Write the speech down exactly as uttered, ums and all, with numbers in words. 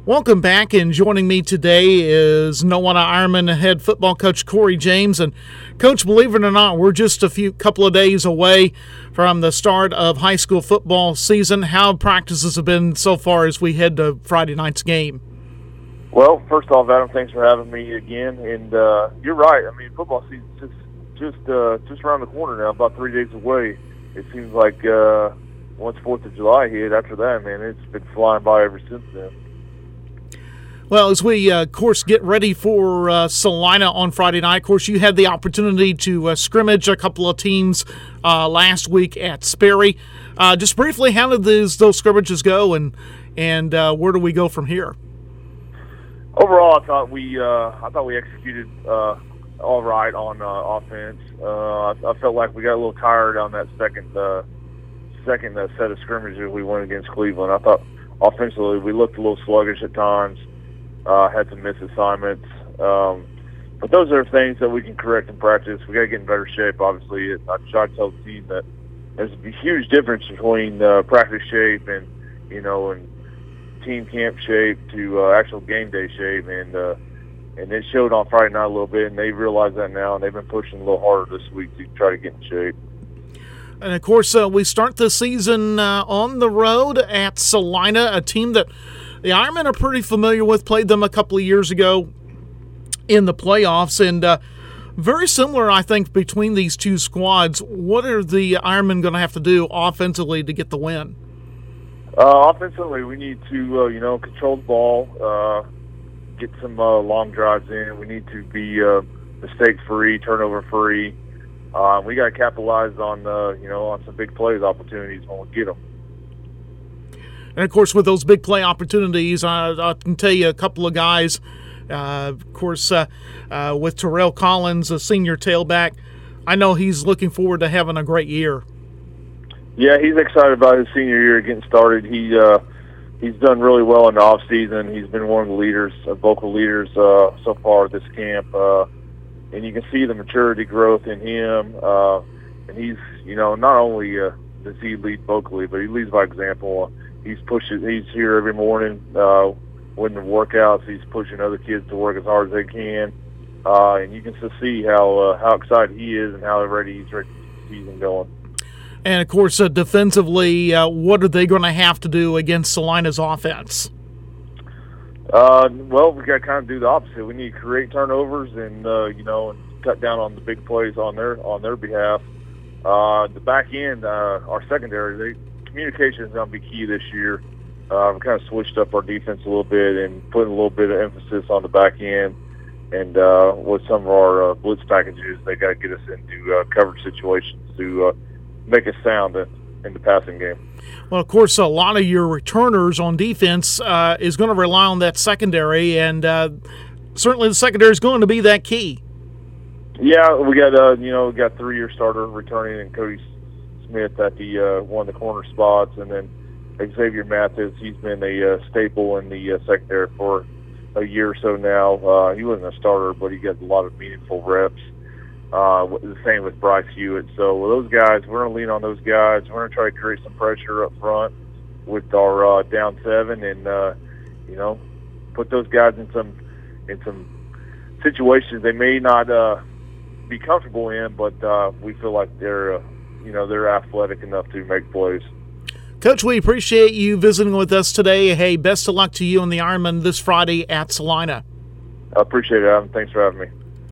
Welcome back, and joining me today is Nowata Ironman head football coach Corey James. And Coach, believe it or not, we're just a few couple of days away from the start of high school football season. How practices have been so far as we head to Friday night's game? Well, first off, Adam, thanks for having me again. And uh, you're right. I mean, football season's just just uh, just around the corner now, about three days away. It seems like uh, once Fourth of July hit, after that, man, it's been flying by ever since then. Well, as we, uh, of course, get ready for uh, Salina on Friday night, of course, you had the opportunity to uh, scrimmage a couple of teams uh, last week at Sperry. Uh, just briefly, how did those, those scrimmages go, and and uh, where do we go from here? Overall, I thought we uh, I thought we executed uh, all right on uh, offense. Uh, I, I felt like we got a little tired on that second uh, second uh, set of scrimmages we went against Cleveland. I thought offensively we looked a little sluggish at times. Uh, had some missed assignments. Um, but those are things that we can correct in practice. We got to get in better shape, obviously. I try to tell the team that there's a huge difference between uh, practice shape and, you know, and team camp shape to uh, actual game day shape. And uh, and it showed on Friday night a little bit, and they realize that now, and they've been pushing a little harder this week to try to get in shape. And, of course, uh, we start the season uh, on the road at Salina, a team that the Ironmen are pretty familiar with, played them a couple of years ago in the playoffs, and uh, very similar, I think, between these two squads. What are the Ironmen going to have to do offensively to get the win? Uh, offensively, we need to, uh, you know, control the ball, uh, get some uh, long drives in. We need to be uh, mistake-free, turnover-free. Uh, we got to capitalize on, uh, you know, on some big plays opportunities when we get them. And, of course, with those big play opportunities, uh, I can tell you a couple of guys, uh, of course, uh, uh, with Terrell Collins, a senior tailback, I know he's looking forward to having a great year. Yeah, he's excited about his senior year getting started. He uh, he's done really well in the off season. He's been one of the leaders, uh, vocal leaders uh, so far this camp, uh, and you can see the maturity growth in him. Uh, and he's, you know, not only uh, does he lead vocally, but he leads by example. He's pushing. He's here every morning uh, when the workouts. He's pushing other kids to work as hard as they can, uh, and you can just see how uh, how excited he is and how ready he's ready to get the season going. And of course, uh, defensively, uh, what are they going to have to do against Salina's offense? Uh, well, we got to kind of do the opposite. We need to create turnovers and uh, you know, and cut down on the big plays on their on their behalf. Uh, the back end, uh, our secondary, they. Communication is going to be key this year. Uh, we've kind of switched up our defense a little bit and putting a little bit of emphasis on the back end. And uh, with some of our uh, blitz packages, they got to get us into uh, coverage situations to uh, make us sound in the passing game. Well, of course, a lot of your returners on defense uh, is going to rely on that secondary, and uh, certainly the secondary is going to be that key. Yeah, we got uh, you know we got three-year starter returning and Cody Smith at the uh, one of the corner spots, and then Xavier Mathis. He's been a uh, staple in the uh, secondary for a year or so now. Uh, he wasn't a starter, but he got a lot of meaningful reps. Uh, the same with Bryce Hewitt. So with those guys, we're going to lean on those guys. We're going to try to create some pressure up front with our uh, down seven, and uh, you know, put those guys in some in some situations they may not uh, be comfortable in, but uh, we feel like they're. Uh, You know, they're athletic enough to make plays. Coach, we appreciate you visiting with us today. Hey, best of luck to you and the Ironman this Friday at Salina. I appreciate it, Adam. Thanks for having me.